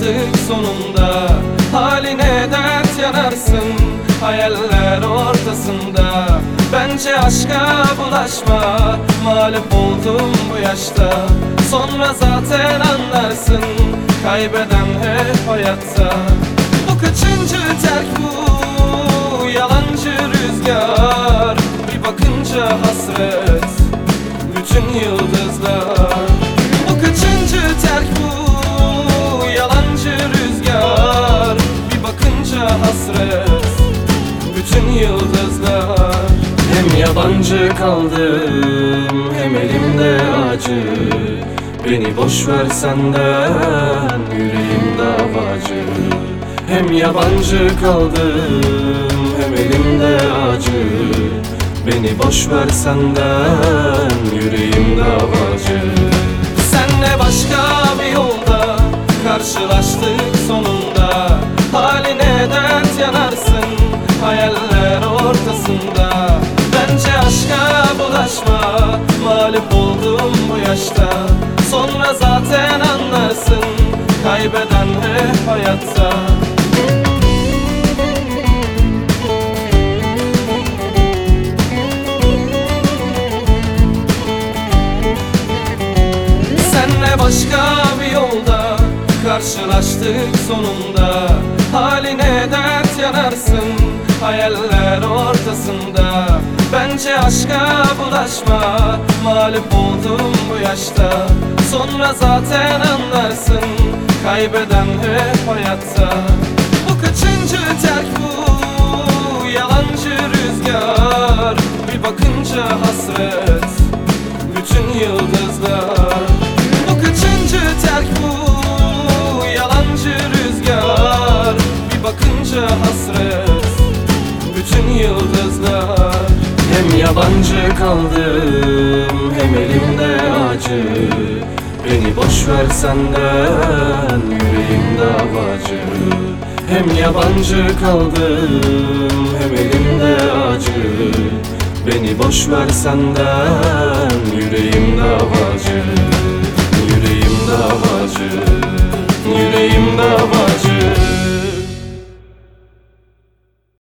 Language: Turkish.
karşılaştık sonunda. Haline dert yanarsın hayaller ortasında. Bence aşka bulaşma, mağlup oldum bu yaşta. Sonra zaten anlarsın, kaybeden hep hayatta. Bu kaçıncı terk bu, yalancı rüzgar. Bir bakınca hasret, bütün yıldızlar. Bu kaçıncı terk bu, yalancı rüzgar. Bir bakınca hasret, bütün yıldızlar. Hem yabancı kaldım, hem elimde acı. Beni boş ver senden, yüreğim davacı. Hem yabancı kaldım, hem elimde acı. Beni boş ver senden, yüreğim davacı. Senle başka bir yolda karşılaştık sonunda. Haline dert yanarsın hayaller ortasında. Bence aşka bulaşma, mağlup oldum bu yaşta. Sonra zaten anlarsın, kaybeden hep hayatta. Senle başka bir yolda karşılaştık sonunda. Haline dert yanarsın hayaller ortasında. Bence aşka bulaşma, mağlup oldum bu yaşta. Sonra zaten anlarsın, kaybeden hep hayatta. Bu kaçıncı terk bu, yalancı rüzgar. Bir bakınca hasret, bütün yıldızlar. Bu kaçıncı terk bu, yalancı rüzgar. Bir bakınca hasret, bütün yıldızlar. Hem yabancı kaldım, hem elimde acı. Beni boş ver senden, yüreğim davacı. Hem yabancı kaldım, hem elimde acı. Beni boş ver senden, yüreğim davacı. Yüreğim davacı, yüreğim davacı.